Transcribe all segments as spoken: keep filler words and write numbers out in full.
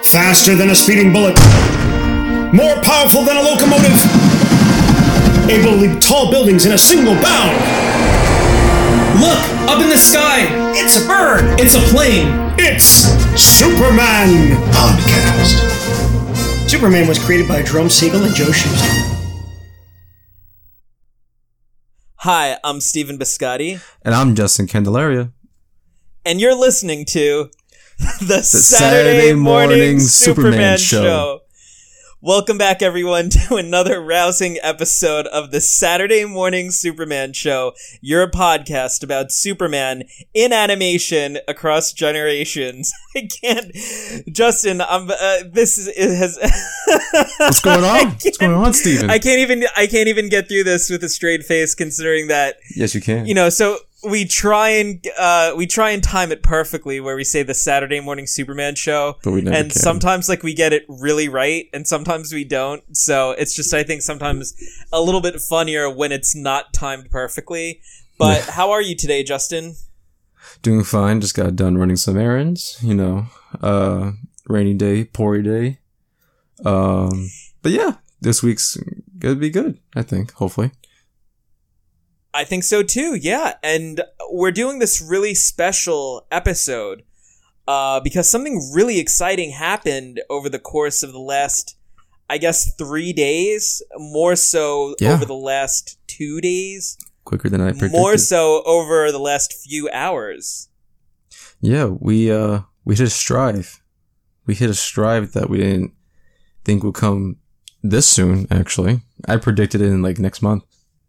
Faster than a speeding bullet. More powerful than a locomotive. Able to leap tall buildings in a single bound. Look! Up in the sky! It's a bird! It's a plane! It's Superman Podcast. Superman was created by Jerome Siegel and Joe Shuster. Hi, I'm Stephen Biscotti. And I'm Justin Candelaria. And you're listening to the, the Saturday, Saturday Morning, Morning Superman, Superman Show. Show. Welcome back, everyone, to another rousing episode of the Saturday Morning Superman Show, your podcast about Superman in animation across generations. I can't, Justin. I'm. Uh, this is it has. What's going on? What's going on, Steven? I can't even. I can't even get through this with a straight face, considering that. Yes, you can. You know, so. We try and uh, we try and time it perfectly, where we say the Saturday Morning Superman Show, but we never and can. sometimes like we get it really right, and sometimes we don't. So it's just I think sometimes a little bit funnier when it's not timed perfectly. But how are you today, Justin? Doing fine. Just got done running some errands. You know, uh, rainy day, poury day. Um, but yeah, this week's gonna be good. I think, hopefully. I think so too, yeah. And we're doing this really special episode uh, because something really exciting happened over the course of the last, I guess, three days. More so yeah. over the last two days. Quicker than I predicted. More so over the last few hours. Yeah, we uh we hit a strive. We hit a strive that we didn't think would come this soon, actually. I predicted it in like next month.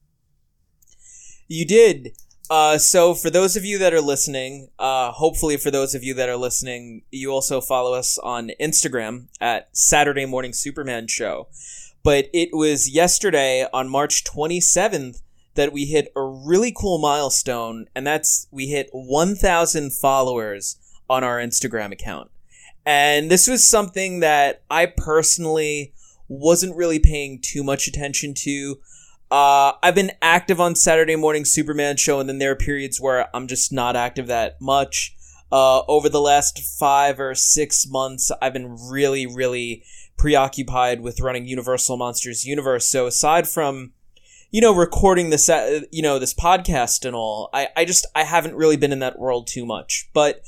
You did. Uh, so for those of you that are listening, uh, hopefully for those of you that are listening, you also follow us on Instagram at Saturday Morning Superman Show. But it was yesterday on March twenty-seventh that we hit a really cool milestone, and that's we hit one thousand followers on our Instagram account. And this was something that I personally wasn't really paying too much attention to. Uh, I've been active on Saturday Morning Superman Show, and then there are periods where I'm just not active that much. Uh, over the last five or six months, I've been really, really preoccupied with running Universal Monsters Universe. So aside from, you know, recording this, uh, you know, this podcast and all, I, I just, I haven't really been in that world too much. But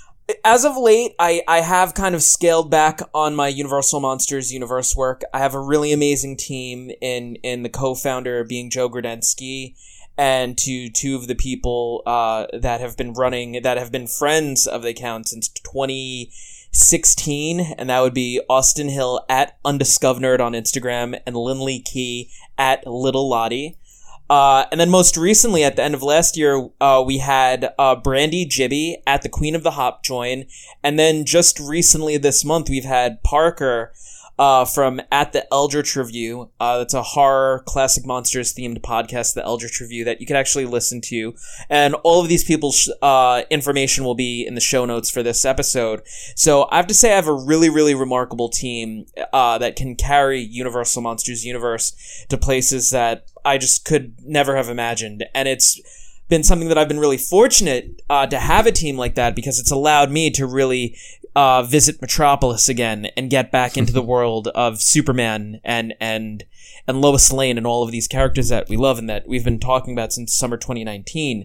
as of late, I, I have kind of scaled back on my Universal Monsters Universe work. I have a really amazing team in, in the co-founder being Joe Grodensky, and to two of the people uh, that have been running, that have been friends of the account since twenty sixteen, and that would be Austin Hill at Undiscovered on Instagram and Lindley Key at Little Lottie. Uh, and then most recently, at the end of last year, uh, we had, uh, Brandy Gibby at the Queen of the Hop join. And then just recently this month, we've had Parker, uh, from At the Eldritch Review. Uh, that's a horror classic monsters themed podcast, The Eldritch Review, that you can actually listen to. And all of these people's, uh, information will be in the show notes for this episode. So I have to say I have a really, really remarkable team, uh, that can carry Universal Monsters Universe to places that I just could never have imagined. And it's been something that I've been really fortunate uh, to have a team like that, because it's allowed me to really uh, visit Metropolis again and get back into the world of Superman and and and Lois Lane and all of these characters that we love and that we've been talking about since summer twenty nineteen.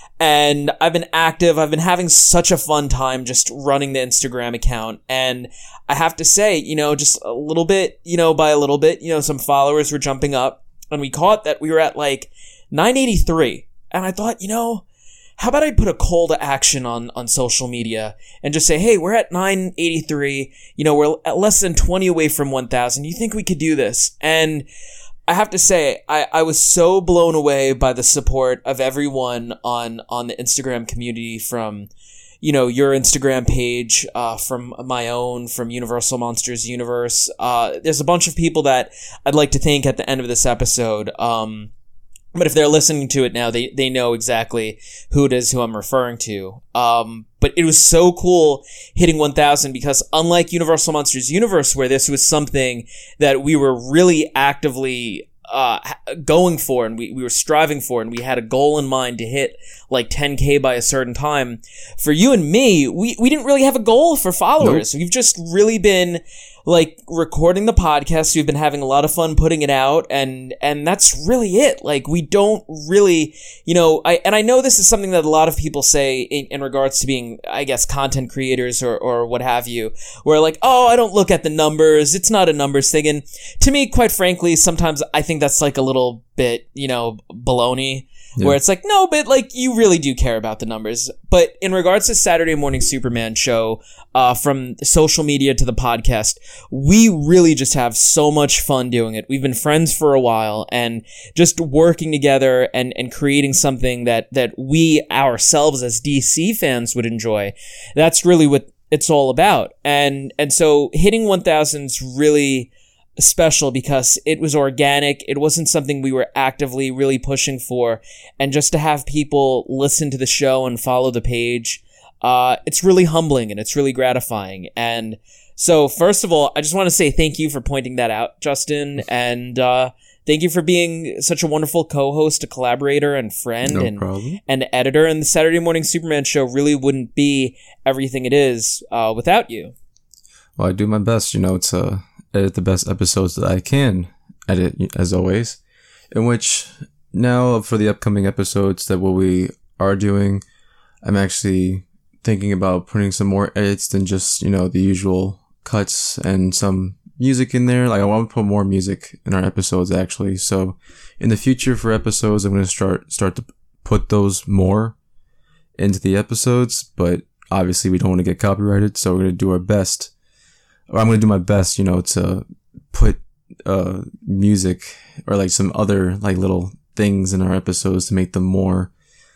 And I've been active. I've been having such a fun time just running the Instagram account. And I have to say, you know, just a little bit, you know, by a little bit, you know, some followers were jumping up. And we caught that we were at like nine eighty-three. And I thought, you know, how about I put a call to action on, on social media and just say, hey, we're at nine eighty-three. You know, we're at less than twenty away from one thousand. You think we could do this? And I have to say, I, I was so blown away by the support of everyone on, on the Instagram community, from, you know, your Instagram page, uh, from my own, from Universal Monsters Universe. Uh, there's a bunch of people that I'd like to thank at the end of this episode. Um, but if they're listening to it now, they, they know exactly who it is who I'm referring to. Um, but it was so cool hitting one thousand, because unlike Universal Monsters Universe, where this was something that we were really actively uh, going for, and we, we were striving for, and we had a goal in mind to hit like ten K by a certain time. For you and me, we, we didn't really have a goal for followers. Nope. We've just really been like recording the podcast. We've been having a lot of fun putting it out, and and that's really it. Like, we don't really, you know, I and I know this is something that a lot of people say in, in regards to being, I guess, content creators or or what have you, where like, oh, I don't look at the numbers. It's not a numbers thing. And to me, quite frankly, sometimes I think that's like a little bit, you know, baloney. Yeah. Where it's like, no, but like, you really do care about the numbers. But in regards to Saturday Morning Superman show, uh, from social media to the podcast, we really just have so much fun doing it. We've been friends for a while, and just working together and, and creating something that, that we ourselves as D C fans would enjoy. That's really what it's all about. And, and so hitting one thousand's really special because it was organic. It wasn't something we were actively really pushing for. And just to have people listen to the show and follow the page, uh, it's really humbling and it's really gratifying. And so, first of all, I just want to say thank you for pointing that out, Justin. And, uh, thank you for being such a wonderful co-host, a collaborator, and friend, no and, problem. and editor. And the Saturday Morning Superman show really wouldn't be everything it is, uh, without you. Well, I do my best, you know, to edit the best episodes that I can edit, as always, in which now for the upcoming episodes that what we are doing, I'm actually thinking about putting some more edits than just, you know, the usual cuts and some music in there. Like, I want to put more music in our episodes, actually. So in the future for episodes, I'm going to start start to put those more into the episodes, but obviously we don't want to get copyrighted, so we're going to do our best. Or I'm going to do my best, you know, to put uh, music or like some other like little things in our episodes to make them more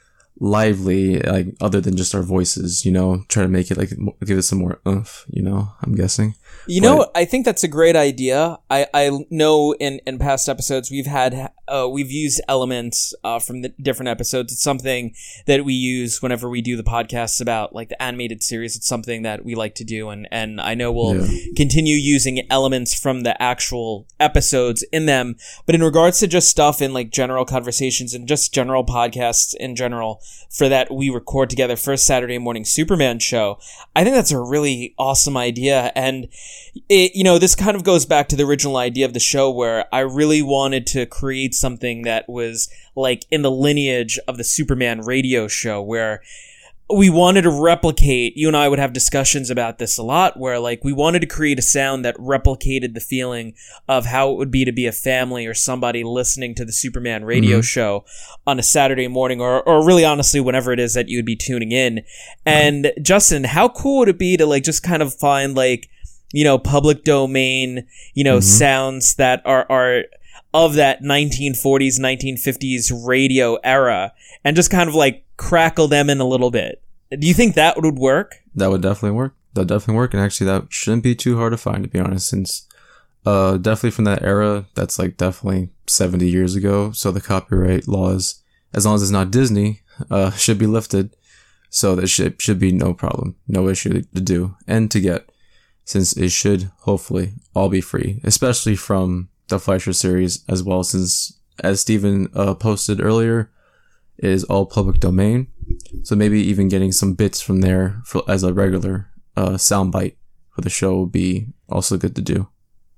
lively, like other than just our voices, you know, try to make it like give it some more oomph, you know, I'm guessing. You but, know, I think that's a great idea. I, I know in, in past episodes we've had, uh, we've used elements uh, from the different episodes. It's something that we use whenever we do the podcasts about like the animated series. It's something that we like to do. And, and I know we'll yeah. continue using elements from the actual episodes in them. But in regards to just stuff in like general conversations and just general podcasts in general, for that we record together for Saturday Morning Superman show, I think that's a really awesome idea. And it, you know, this kind of goes back to the original idea of the show, where I really wanted to create something that was like in the lineage of the Superman radio show, where we wanted to replicate, you and I would have discussions about this a lot, where like we wanted to create a sound that replicated the feeling of how it would be to be a family or somebody listening to the Superman radio mm-hmm. show on a Saturday morning, or, or really honestly, whenever it is that you would be tuning in. And mm-hmm. Justin, how cool would it be to like just kind of find like, you know, public domain, you know, mm-hmm. sounds that are, are of that nineteen forties, nineteen fifties radio era, and just kind of like crackle them in a little bit. Do you think that would work? That would definitely work. That would definitely work. And actually, that shouldn't be too hard to find, to be honest, since uh, definitely from that era, that's like definitely seventy years ago. So the copyright laws, as long as it's not Disney, uh, should be lifted. So that should, should be no problem, no issue to do and to get, since it should hopefully all be free, especially from the Fleischer series as well, since as Steven uh, posted earlier, it is all public domain. So maybe even getting some bits from there for, as a regular uh, soundbite for the show would be also good to do.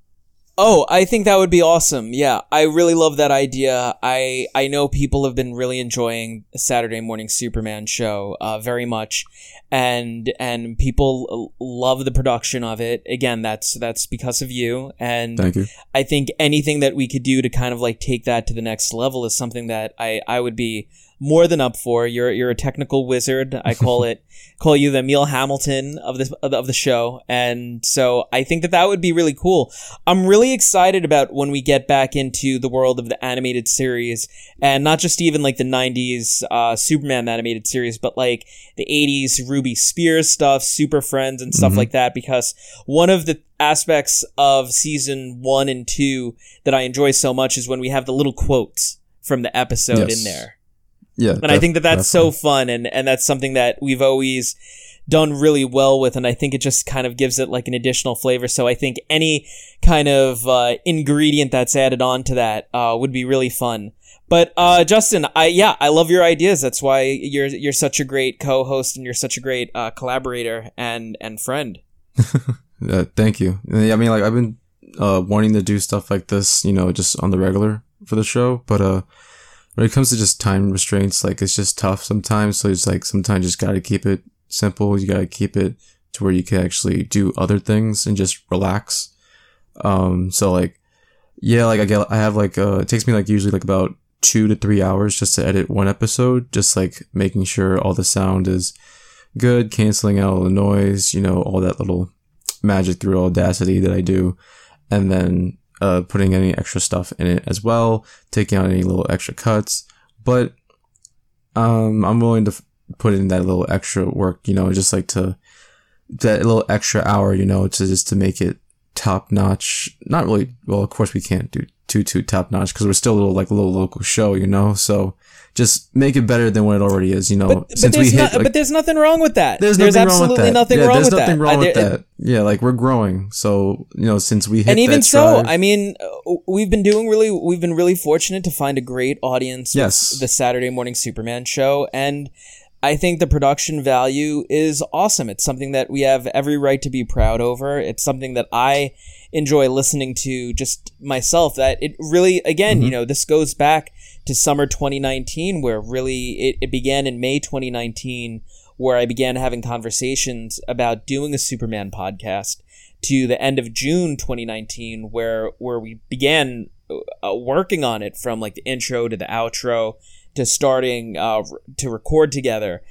Oh, I think that would be awesome. Yeah, I really love that idea. I I know people have been really enjoying the Saturday Morning Superman show uh, very much, and and people love the production of it. Again, that's that's because of you. And thank you. I think anything that we could do to kind of like take that to the next level is something that I, I would be more than up for. You're you're a technical wizard. I call it call you the Emil Hamilton of this of the show, and so I think that that would be really cool. I'm really excited about when we get back into the world of the animated series, and not just even like the nineties uh, Superman animated series, but like the eighties Ruby Spears stuff, Super Friends, and stuff mm-hmm. like that. Because one of the aspects of season one and two that I enjoy so much is when we have the little quotes from the episode yes. in there. Yeah, and def- I think that that's definitely. so fun, and, and that's something that we've always done really well with, and I think it just kind of gives it like an additional flavor. So I think any kind of uh, ingredient that's added on to that uh, would be really fun. But uh, Justin, I yeah, I love your ideas. That's why you're you're such a great co-host and you're such a great uh, collaborator and and friend. uh, thank you. I mean, like I've been uh, wanting to do stuff like this, you know, just on the regular for the show, but uh. when it comes to just time restraints, like it's just tough sometimes. So it's like sometimes you just gotta keep it simple. You gotta keep it to where you can actually do other things and just relax. Um, so like, yeah, like I get, I have like, uh, it takes me like usually like about two to three hours just to edit one episode. Just like making sure all the sound is good, canceling out all the noise, you know, all that little magic through Audacity that I do. And then Uh, putting any extra stuff in it as well, taking out any little extra cuts, but um, I'm willing to f- put in that little extra work, you know, just like to that little extra hour, you know, to just to make it top notch. Not really. Well, of course we can't do too too top notch because we're still a little like a little local show, you know. So just make it better than what it already is, you know. But, since but, we hit, not, like, but there's nothing wrong with that. There's, there's nothing absolutely wrong with that. nothing yeah, wrong there's with nothing that. wrong I, with there, that. Yeah, like we're growing. So, you know, since we hit and even that so, stride, I mean, we've been doing really, we've been really fortunate to find a great audience yes. with the Saturday Morning Superman show, and I think the production value is awesome. It's something that we have every right to be proud over. It's something that I enjoy listening to just myself. That it really, again, mm-hmm. you know, this goes back to summer twenty nineteen, where really it, it began in May twenty nineteen, where I began having conversations about doing a Superman podcast, to the end of June twenty nineteen, where where we began uh, working on it, from like the intro to the outro to starting uh, to record together.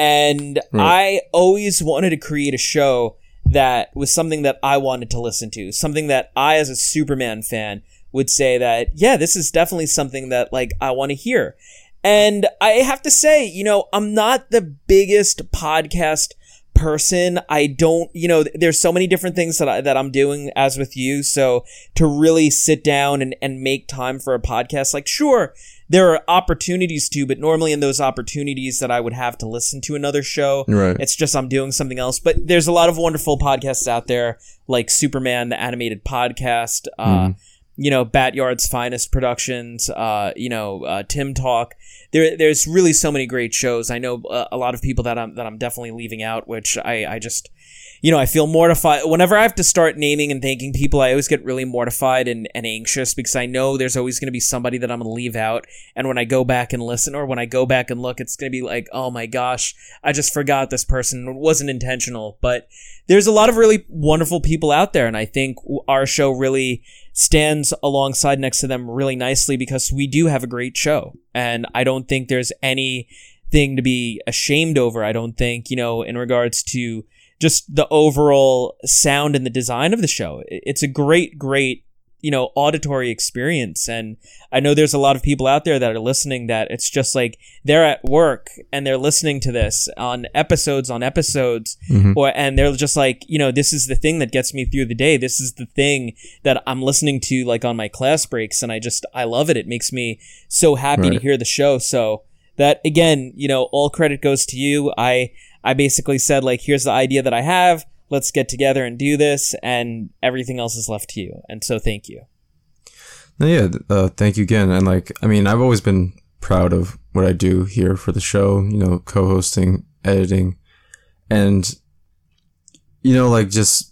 And right. I always wanted to create a show that was something that I wanted to listen to, something that I, as a Superman fan, would say that, yeah, this is definitely something that like I want to hear. And I have to say, you know, I'm not the biggest podcast person. I don't, you know, there's so many different things that I, that I'm doing as with you. So to really sit down and, and make time for a podcast, like, sure, there are opportunities to, but normally in those opportunities that I would have to listen to another show, right. It's just I'm doing something else. But there's a lot of wonderful podcasts out there, like Superman, the animated podcast, uh, mm. you know, Batyard's Finest Productions, uh, you know, uh, Tim Talk. There, there's really so many great shows. I know uh, a lot of people that I'm that I'm definitely leaving out, which I, I just, you know, I feel mortified. Whenever I have to start naming and thanking people, I always get really mortified and, and anxious, because I know there's always going to be somebody that I'm going to leave out. And when I go back and listen, or when I go back and look, it's going to be like, oh my gosh, I just forgot this person. It wasn't intentional. But there's a lot of really wonderful people out there, and I think our show really stands alongside next to them really nicely, because we do have a great show. And I don't think there's anything to be ashamed over. I don't think, you know, in regards to just the overall sound and the design of the show. It's a great, great, you know, auditory experience. And I know there's a lot of people out there that are listening that it's just like they're at work and they're listening to this on episodes on episodes, mm-hmm. or and they're just like, you know, this is the thing that gets me through the day. This is the thing that I'm listening to, like on my class breaks, and I just I love it. It makes me so happy right. to hear the show. So that, again, you know, all credit goes to you. I I basically said, like, here's the idea that I have. Let's get together and do this, and everything else is left to you. And so thank you. No, yeah, uh, thank you again. And like, I mean, I've always been proud of what I do here for the show, you know, co-hosting, editing, and, you know, like just,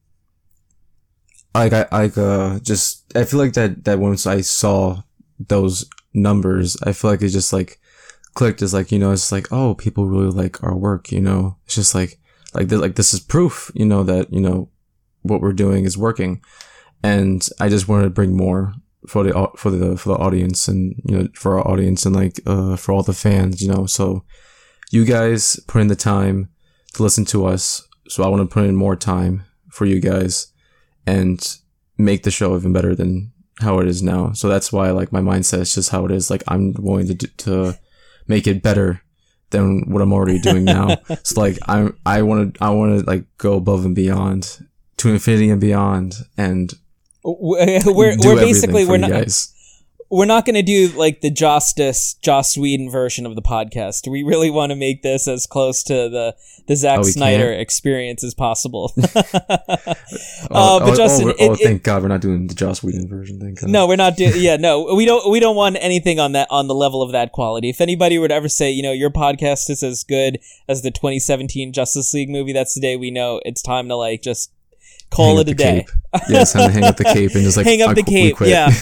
like, I, like, uh, just, I feel like that, that once I saw those numbers, I feel like it just like clicked as like, you know, it's like, oh, people really like our work, you know, it's just like, like, th- like this is proof, you know, that, you know, what we're doing is working. And I just wanted to bring more for the, for the, for the audience, and, you know, for our audience, and like, uh, for all the fans, you know, so you guys put in the time to listen to us. So I want to put in more time for you guys and make the show even better than how it is now. So that's why, like, my mindset is just how it is. Like, I'm willing to, do, to make it better than what I'm already doing now. So like, I'm, I want to, I want to like go above and beyond, to infinity and beyond, and we're, we're, we're basically, we're not, guys. we're not going to do like the Justice, Joss Whedon version of the podcast. We really want to make this as close to the the Zack Oh, we Snyder can't? experience as possible. Oh, uh, oh, but Justin, oh, it, oh, it- thank God we're not doing the Joss Whedon version. Thank God. no, we're not doing. Yeah, no, we don't. We don't want anything on that on the level of that quality. If anybody would ever say, you know, your podcast is as good as the twenty seventeen Justice League movie, that's the day we know it's time to like just call Hang it up a the day. cape. Yeah, it's time to hang up the cape and just like Hang up I the qu- we cape, quit. yeah.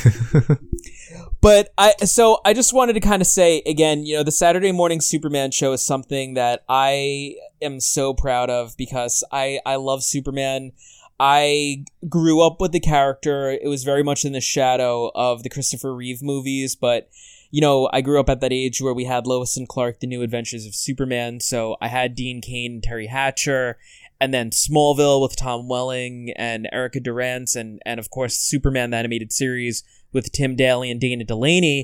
But I, so I just wanted to kind of say again, you know, the Saturday Morning Superman show is something that I am so proud of because I, I love Superman. I grew up with the character. It was very much in the shadow of the Christopher Reeve movies, but you know, I grew up at that age where we had Lois and Clark, The New Adventures of Superman. So I had Dean Cain and Terry Hatcher, and then Smallville with Tom Welling and Erica Durance, and, and of course, Superman, the animated series with Tim Daly and Dana Delaney.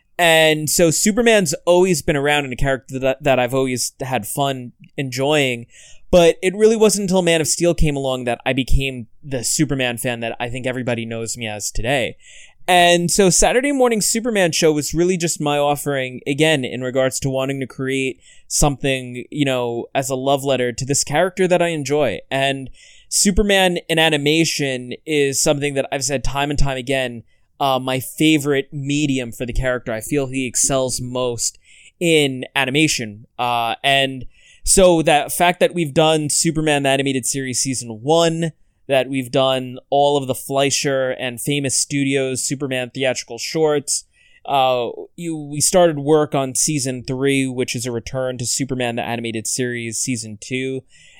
And so Superman's always been around and a character that, that I've always had fun enjoying. But it really wasn't until Man of Steel came along that I became the Superman fan that I think everybody knows me as today. And so Saturday Morning Superman show was really just my offering, again, in regards to wanting to create something, you know, as a love letter to this character that I enjoy. And Superman in animation is something that I've said time and time again, uh, my favorite medium for the character. I feel he excels most in animation. Uh, and so that fact that we've done Superman the Animated Series Season one, that we've done all of the Fleischer and Famous Studios Superman theatrical shorts. Uh, you, we started work on Season three, which is a return to Superman the Animated Series Season two.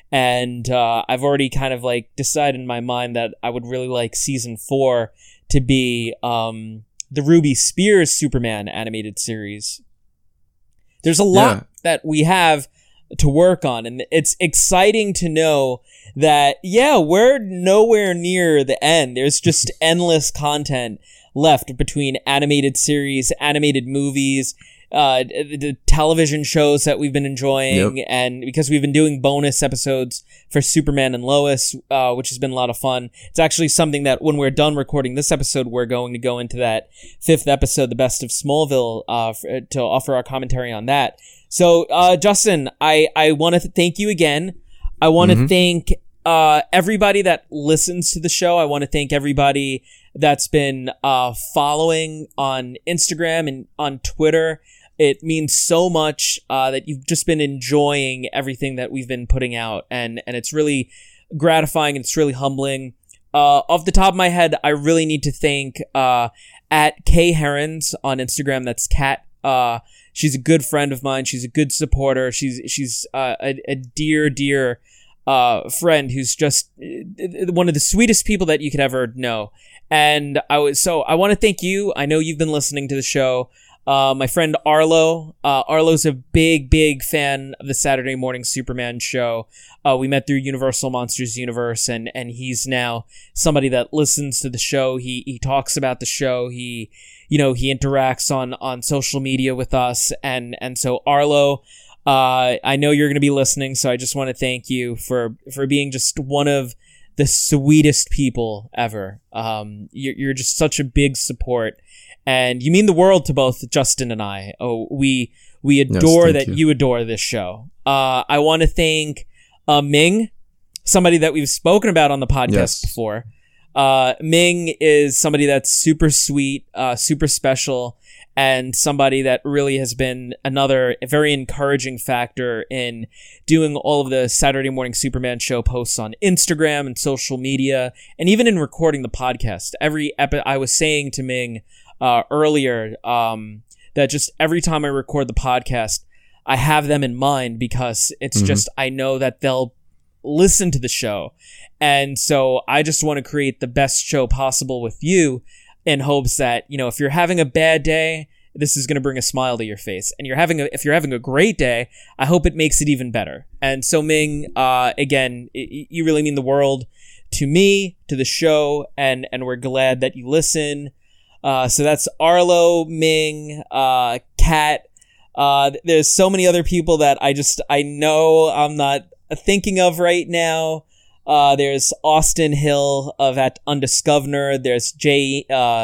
And uh, I've already kind of like decided in my mind that I would really like Season four to be um, the Ruby Spears Superman animated series. There's a lot Yeah. that we have to work on, and it's exciting to know that, yeah, we're nowhere near the end. There's just endless content left between animated series, animated movies, uh, the, the television shows that we've been enjoying, Yep. and because we've been doing bonus episodes for Superman and Lois, uh, which has been a lot of fun. It's actually something that when we're done recording this episode, we're going to go into that fifth episode, The Best of Smallville, uh, for, to offer our commentary on that. So, uh, Justin, I, I want to th- thank you again. I want to Mhm. thank uh, everybody that listens to the show. I want to thank everybody that's been uh, following on Instagram and on Twitter. It means so much uh, that you've just been enjoying everything that we've been putting out, and, and it's really gratifying and it's really humbling. Uh, off the top of my head, I really need to thank uh, at Kay Herons on Instagram. That's Kat. Uh, she's a good friend of mine. She's a good supporter. She's she's uh, a, a dear, dear uh, friend who's just uh, one of the sweetest people that you could ever know. And I was so I want to thank you. I know you've been listening to the show. Uh, my friend Arlo. Uh, Arlo's a big, big fan of the Saturday Morning Superman show. Uh, we met through Universal Monsters Universe, and, and he's now somebody that listens to the show. He he talks about the show. He, you know, he interacts on, on social media with us. And, and so Arlo, uh, I know you're going to be listening, so I just want to thank you for, for being just one of the sweetest people ever. Um, you're, you're just such a big support. And you mean the world to both Justin and I. Oh, we we adore Yes, that thank you. you. adore this show. Uh, I want to thank uh, Ming, somebody that we've spoken about on the podcast Yes. before. Uh, Ming is somebody that's super sweet, uh, super special, and somebody that really has been another very encouraging factor in doing all of the Saturday Morning Superman show posts on Instagram and social media, and even in recording the podcast. Every epi- I was saying to Ming uh, earlier um, that just every time I record the podcast, I have them in mind because it's Mhm. just, I know that they'll listen to the show. And so I just want to create the best show possible with you in hopes that, you know, if you're having a bad day, this is going to bring a smile to your face. And you're having a, if you're having a great day, I hope it makes it even better. And so Ming, uh, again, y- you really mean the world to me, to the show, and, and we're glad that you listen. Uh, so that's Arlo, Ming, uh, Kat. Uh, there's so many other people that I just, I know I'm not thinking of right now. Uh, there's Austin Hill of at Undiscovered. There's Jay, uh,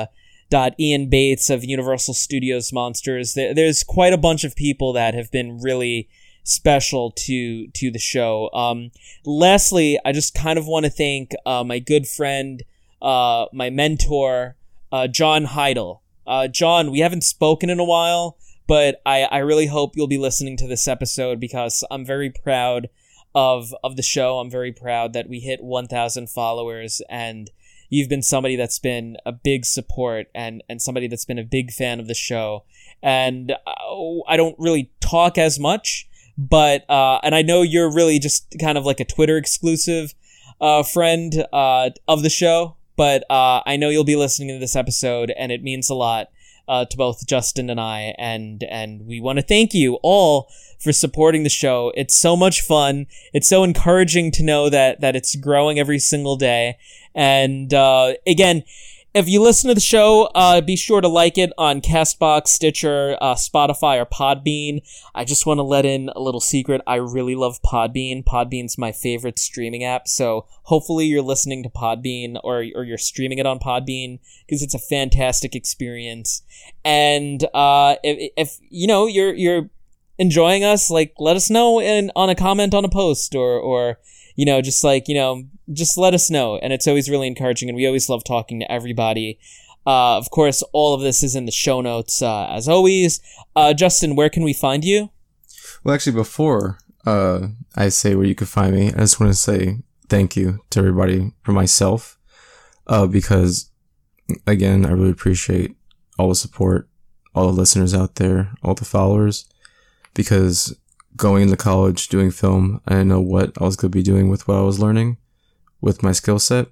Dot Ian Bates of Universal Studios Monsters. There, there's quite a bunch of people that have been really special to to the show. Um, lastly, I just kind of want to thank uh, my good friend, uh, my mentor, uh, John Heidel. Uh, John, we haven't spoken in a while, but I, I really hope you'll be listening to this episode because I'm very proud of of the show. I'm very proud that we hit one thousand followers, and you've been somebody that's been a big support and, and somebody that's been a big fan of the show. And uh, I don't really talk as much, but, uh, and I know you're really just kind of like a Twitter exclusive, uh, friend, uh, of the show, but, uh, I know you'll be listening to this episode and it means a lot, uh, to both Justin and I. And, and we want to thank you all for supporting the show. It's so much fun. It's so encouraging to know that, that it's growing every single day. And, uh, again, if you listen to the show, uh, be sure to like it on Castbox, Stitcher, uh, Spotify, or Podbean. I just want to let in a little secret. I really love Podbean. Podbean's my favorite streaming app. So hopefully you're listening to Podbean or, or you're streaming it on Podbean because it's a fantastic experience. And, uh, if, if, you know, you're, you're enjoying us, like, let us know in, on a comment on a post or, or, you know, just like, you know, just let us know. And it's always really encouraging. And we always love talking to everybody. Uh, of course, all of this is in the show notes, uh, as always. Uh, Justin, where can we find you? Well, actually, before uh, I say where you can find me, I just want to say thank you to everybody for myself. Uh, because, again, I really appreciate all the support, all the listeners out there, all the followers. Because going into college, doing film, I didn't know what I was going to be doing with what I was learning, with my skill set.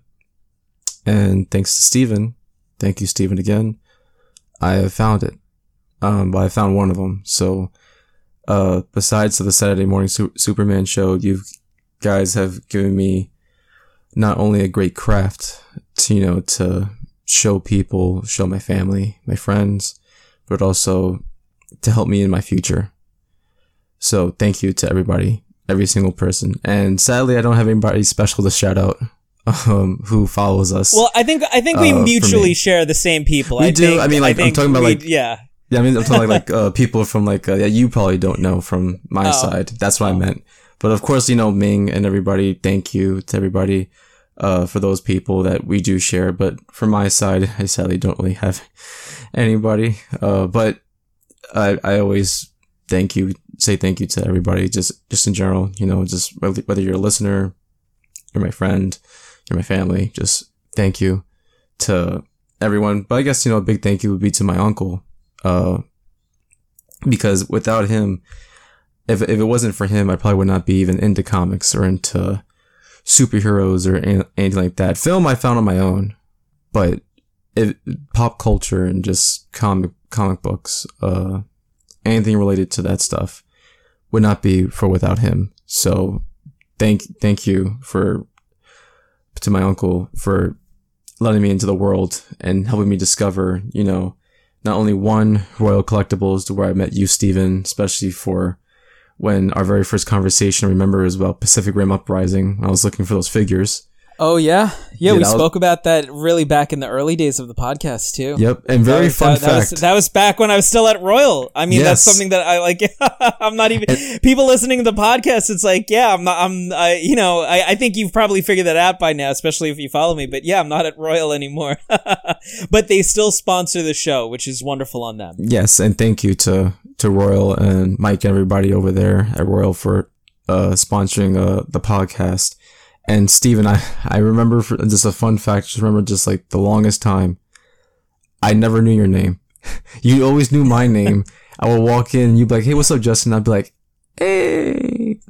And thanks to Steven, thank you, Steven, again, I have found it. Um, but I found one of them. So, uh, besides the Saturday Morning Su- Superman show, you guys have given me not only a great craft to, you know, to show people, show my family, my friends, but also to help me in my future. So thank you to everybody, every single person. And sadly, I don't have anybody special to shout out um, who follows us. Well, I think I think we uh, mutually share the same people. We I do. Think, I mean, like, I I'm talking about, we, like, yeah. Yeah, I mean, I'm talking like, like uh, people from like, uh, yeah, you probably don't know from my Oh. side. That's what Oh. I meant. But of course, you know, Ming and everybody, thank you to everybody uh, for those people that we do share. But from my side, I sadly don't really have anybody. Uh, but I, I always thank you, say thank you to everybody, just, just in general, you know, just whether, whether you're a listener, you're my friend, you're my family, just thank you to everyone. But I guess, you know, a big thank you would be to my uncle, uh, because without him, if, if it wasn't for him, I probably would not be even into comics or into superheroes or any, anything like that. Film I found on my own, but if, pop culture and just comic, comic books, uh, anything related to that stuff would not be for without him. So thank, thank you for, to my uncle for letting me into the world and helping me discover, you know, not only one Royal Collectibles to where I met you, Steven, especially for when our very first conversation, I remember, was about Pacific Rim Uprising. I was looking for those figures. Oh, yeah? Yeah, Yeah, we that was- spoke about that really back in the early days of the podcast, too. Yep. And very That was- fun that, that was, fact. that was back when I was still at Royal. I mean, that's Yes. something that I like. I'm not even people listening to the podcast. It's like, yeah, I'm not. I'm. I, you know, I, I think you've probably figured that out by now, especially if you follow me. But yeah, I'm not at Royal anymore. But they still sponsor the show, which is wonderful on them. Yes, and thank you to, to Royal and Mike and everybody over there at Royal for uh, sponsoring uh, the podcast. And Steven, I, I remember, for, just a fun fact, just remember just like the longest time, I never knew your name. You always knew my name. I would walk in, you'd be like, hey, what's up, Justin? I'd be like, hey,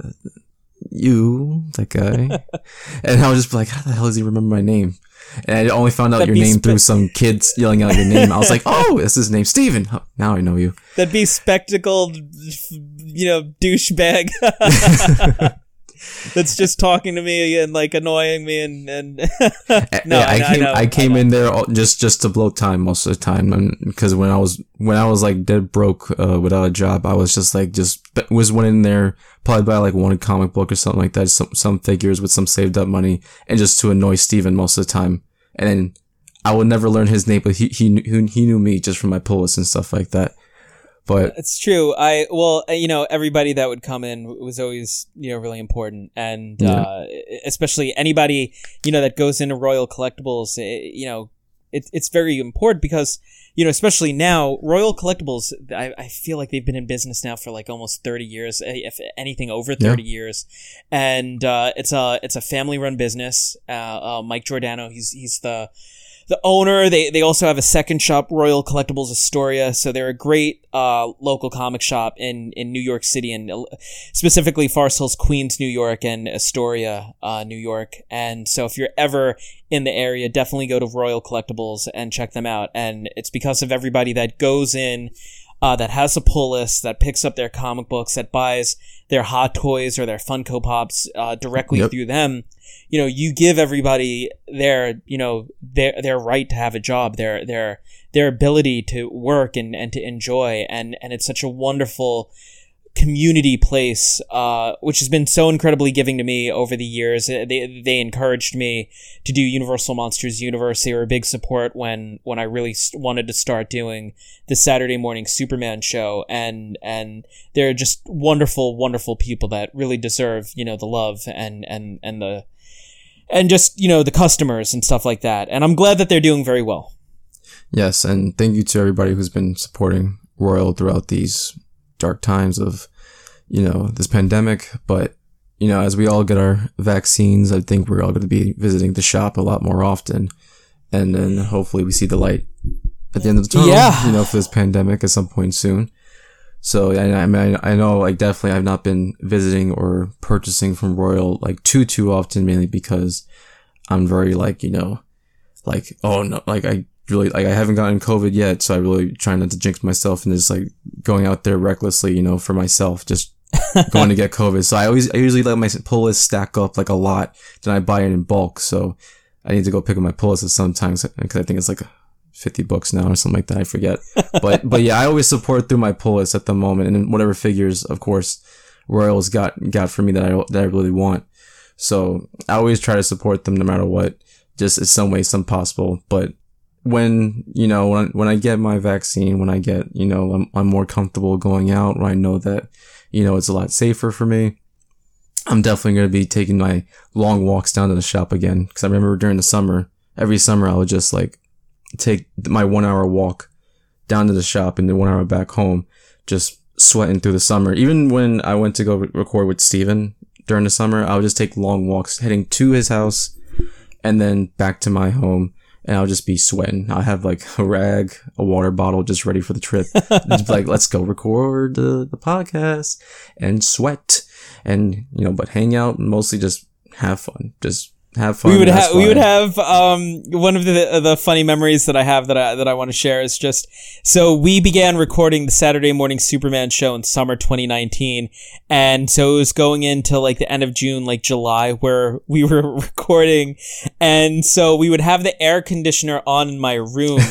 you, that guy. And I would just be like, how the hell does he remember my name? And I only found out That'd your be name spe- through some kids yelling out your name. I was like, oh, this is his name, Steven. Oh, now I know you. That'd be spectacled, you know, douchebag. That's just talking to me and like annoying me and and no, yeah, I, I, came. know, I came I know. in there all- just just to blow time most of the time, because when I was when I was like dead broke uh, without a job, I was just like just was went in there probably buy like one comic book or something like that, some some figures with some saved up money, and just to annoy Steven most of the time. And then I would never learn his name, but he he knew, he knew me just from my pull list and stuff like that. But it's true. I well, you know, everybody that would come in was always, you know, really important, and Yeah. uh, especially anybody, you know, that goes into Royal Collectibles. It, you know, it's it's very important because, you know, especially now, Royal Collectibles. I, I feel like they've been in business now for like almost thirty years, if anything over thirty Yeah. years, and uh, it's a it's a family run business. Uh, uh, Mike Giordano, he's he's the The owner. They they also have a second shop, Royal Collectibles Astoria. So they're a great uh, local comic shop in, in New York City, and specifically Forest Hills, Queens, New York, and Astoria, uh, New York. And so if you're ever in the area, definitely go to Royal Collectibles and check them out. And it's because of everybody that goes in, uh, that has a pull list, that picks up their comic books, that buys their Hot Toys or their Funko Pops uh, directly Yep. through them. You know, you give everybody their, you know, their their right to have a job, their their their ability to work and, and to enjoy, and and it's such a wonderful community place, uh, which has been so incredibly giving to me over the years. They they encouraged me to do Universal Monsters Universe. They were a big support when when I really st- wanted to start doing the Saturday morning Superman show, and and they're just wonderful, wonderful people that really deserve, you know, the love and and and the and just, you know, the customers and stuff like that. And I'm glad that they're doing very well. yes, and thank you to everybody who's been supporting Royal throughout these dark times of, you know, this pandemic. But, you know, as we all get our vaccines, I think we're all going to be visiting the shop a lot more often. And then hopefully we see the light at the end of the tunnel, Yeah. you know, for this pandemic at some point soon. So I, I mean, I know, like, definitely I've not been visiting or purchasing from Royal like too, too often, mainly because I'm very like, you know, like, oh no, like I really, like I haven't gotten COVID yet. So I really try not to jinx myself and just like going out there recklessly, you know, for myself, just going to get COVID. So I always, I usually let my pull list stack up like a lot. Then I buy it in bulk. So I need to go pick up my pull list sometimes because I think it's like fifty bucks now or something like that. I forget. But, but yeah, I always support through my pull list at the moment. And then whatever figures, of course, Royals got, got for me that I, that I really want. So I always try to support them no matter what, just in some way, some possible. But when, you know, when, when I get my vaccine, when I get, you know, I'm, I'm more comfortable going out, where I know that, you know, it's a lot safer for me, I'm definitely going to be taking my long walks down to the shop again. Cause I remember during the summer, every summer I would just like take my one hour walk down to the shop and then one hour back home, just sweating through the summer. Even when I went to go re- record with Steven during the summer, I would just take long walks heading to his house and then back to my home, and I'll just be sweating. I have like a rag, a water bottle just ready for the trip. Just be like, let's go record the, the podcast and sweat and, you know, but hang out and mostly just have fun. Just have fun. We would That's have we why- would have um one of the the funny memories that I have that I that I want to share is just, so we began recording the Saturday morning Superman show in summer twenty nineteen, and so it was going into like the end of June, like July, where we were recording, and so we would have the air conditioner on in my room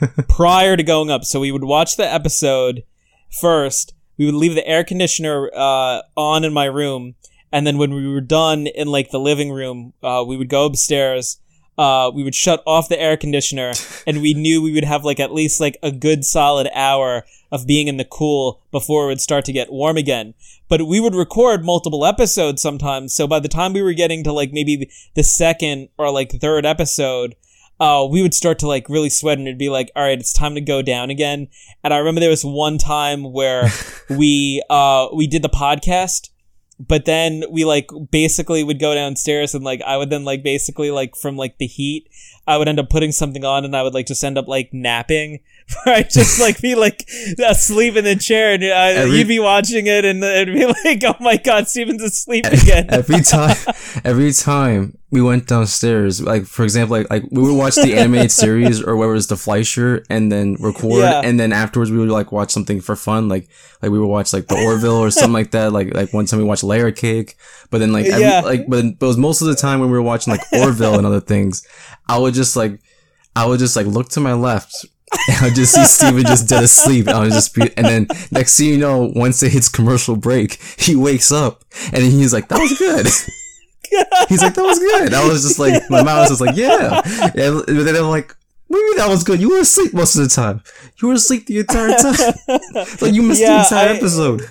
prior to going up. So we would watch the episode first, we would leave the air conditioner uh on in my room. And then when we were done in like the living room, uh, we would go upstairs, uh, we would shut off the air conditioner, and we knew we would have like at least like a good solid hour of being in the cool before it would start to get warm again. But we would record multiple episodes sometimes. So by the time we were getting to like maybe the second or like third episode, uh, we would start to like really sweat, and it'd be like, all right, it's time to go down again. And I remember there was one time where we, uh, we did the podcast. But then we like basically would go downstairs, and like I would then like basically like from like the heat, I would end up putting something on, and I would like just end up like napping. I'd just like be like asleep in the chair, and uh, Every- you'd be watching it, and it'd be like, oh my god, Steven's asleep again. every time, every time we went downstairs, like for example, like like we would watch the animated series or whatever it was, the Fleischer, and then record, Yeah. and then afterwards we would like watch something for fun, like like we would watch like the Orville or something like that. Like like one time we watched Layer Cake, but then like every, Yeah. like but, but it was most of the time when we were watching like Orville and other things, I would just like I would just like look to my left. And I would just see Steven just dead asleep. And I would just be, and then next thing you know, once it hits commercial break, he wakes up and then he's like, that was good. He's like, that was good. I was just like, my mouth was just like, yeah. And then I'm like, Maybe that was good. You were asleep most of the time. You were asleep the entire time. Like you missed Yeah, the entire I- episode.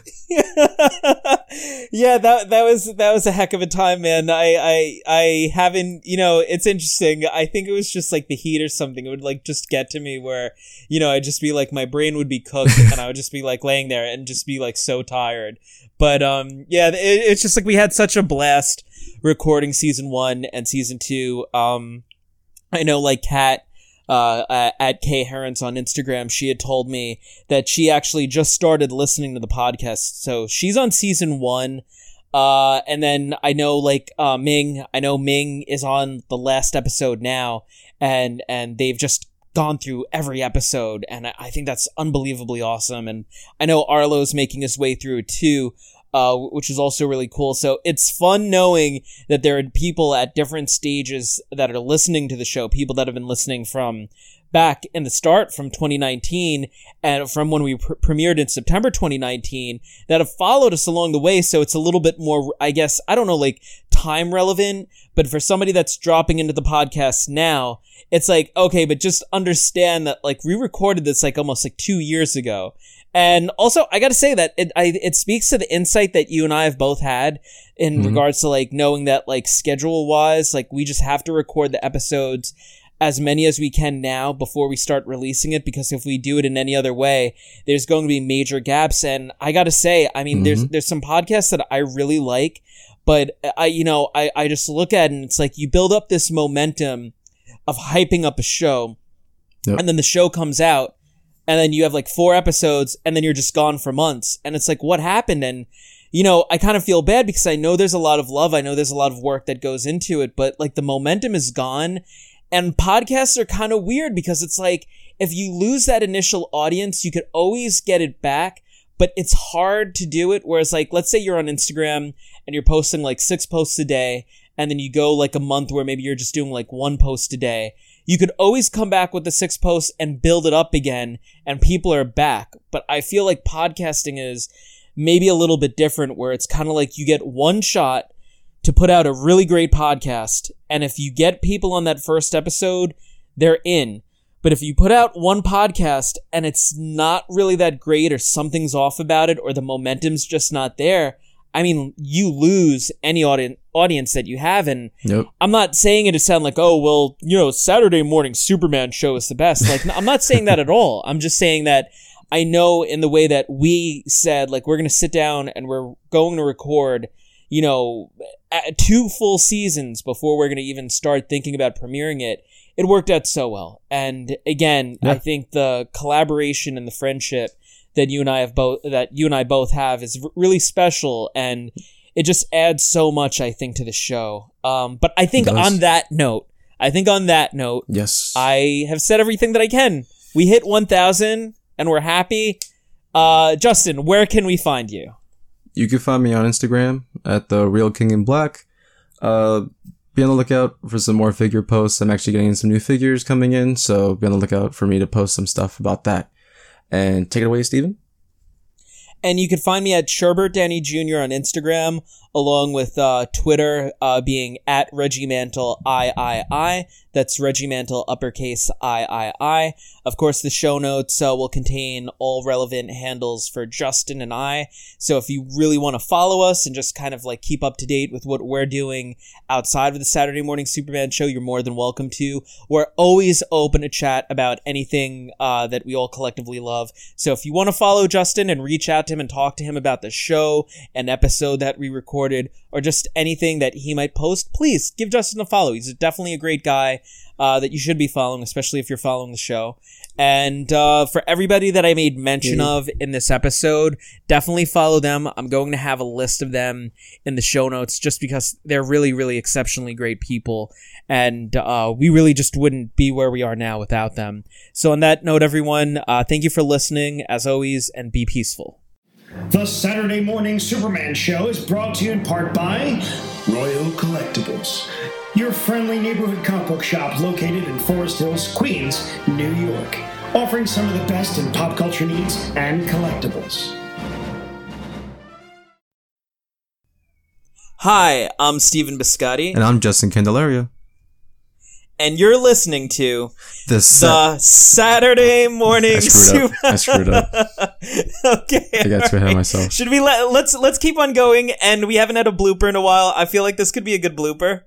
Yeah, that that was that was a heck of a time, man. I I I haven't, you know, it's interesting. I think it was just like the heat or something. It would like just get to me where, you know, I'd just be like, my brain would be cooked, and I would just be like laying there and just be like so tired. But um, yeah, it, it's just like we had such a blast recording season one and season two. Um, I know like Kat. Uh, at Kay Herons on Instagram, she had told me that she actually just started listening to the podcast. So she's on season one. Uh, and then I know like, uh, Ming, I know Ming is on the last episode now, and, and they've just gone through every episode. And I, I think that's unbelievably awesome. And I know Arlo's making his way through it too. Uh, which is also really cool. So it's fun knowing that there are people at different stages that are listening to the show, people that have been listening from back in the start from twenty nineteen and from when we pr- premiered in September twenty nineteen that have followed us along the way. So it's a little bit more, I guess, I don't know, like time relevant, but for somebody that's dropping into the podcast now, it's like, okay, but just understand that like we recorded this like almost like two years ago. And also, I gotta say that it I, it speaks to the insight that you and I have both had in mm-hmm. regards to like knowing that like schedule wise, like we just have to record the episodes as many as we can now before we start releasing it, because if we do it in any other way, there's going to be major gaps. And I gotta say, I mean, mm-hmm. there's there's some podcasts that I really like, but I you know I I just look at it and it's like you build up this momentum of hyping up a show, yep. and then the show comes out. And then you have like four episodes and then you're just gone for months. And it's like, what happened? And, you know, I kind of feel bad because I know there's a lot of love. I know there's a lot of work that goes into it, but like the momentum is gone. And podcasts are kind of weird because it's like, if you lose that initial audience, you could always get it back, but it's hard to do it. Whereas like, let's say you're on Instagram and you're posting like six posts a day, and then you go like a month where maybe you're just doing like one post a day. You could always come back with the six posts and build it up again, and people are back. But I feel like podcasting is maybe a little bit different, where it's kind of like you get one shot to put out a really great podcast, and if you get people on that first episode, they're in. But if you put out one podcast and it's not really that great, or something's off about it, or the momentum's just not there, I mean, you lose any audi- audience that you have. And yep. I'm not saying it to sound like, oh, well, you know, Saturday morning Superman show is the best. Like, I'm not saying that at all. I'm just saying that I know in the way that we said, like, we're going to sit down and we're going to record, you know, two full seasons before we're going to even start thinking about premiering it. It worked out so well. And again, yeah. I think the collaboration and the friendship that you and I have both, that you and I both have is really special, and it just adds so much, I think, to the show. Um, but I think on that note, I think on that note, yes, I have said everything that I can. We hit one thousand and we're happy. Uh, Justin, where can we find you? You can find me on Instagram at the Real King in Black. Uh, be on the lookout for some more figure posts. I'm actually getting some new figures coming in, so be on the lookout for me to post some stuff about that. And take it away, Steven. And you can find me at Sherbert Danny Junior on Instagram, along with uh, Twitter uh, being at Reggie Mantle I I I. That's Reggie Mantle uppercase I I I. Of course, the show notes uh, will contain all relevant handles for Justin and I. So if you really want to follow us and just kind of like keep up to date with what we're doing outside of the Saturday Morning Superman show, you're more than welcome to. We're always open to chat about anything uh, that we all collectively love. So if you want to follow Justin and reach out to him and talk to him about the show, an episode that we recorded, or just anything that he might post, please give Justin a follow. He's definitely a great guy uh, that you should be following, especially if you're following the show. And uh, for everybody that I made mention yeah. of in this episode, definitely follow them. I'm going to have a list of them in the show notes just because they're really, really exceptionally great people. And uh, we really just wouldn't be where we are now without them. So on that note, everyone, uh, thank you for listening, as always, and be peaceful. The Saturday Morning Superman Show is brought to you in part by Royal Collectibles, your friendly neighborhood comic book shop located in Forest Hills, Queens, New York, offering some of the best in pop culture needs and collectibles. Hi, I'm Stephen Biscotti. And I'm Justin Candelaria. and you're listening to The, the Saturday Morning I screwed Super. up. I screwed up. Okay, I got too ahead of myself. Should we let let's let's keep on going? And we haven't had a blooper in a while. I feel like this could be a good blooper.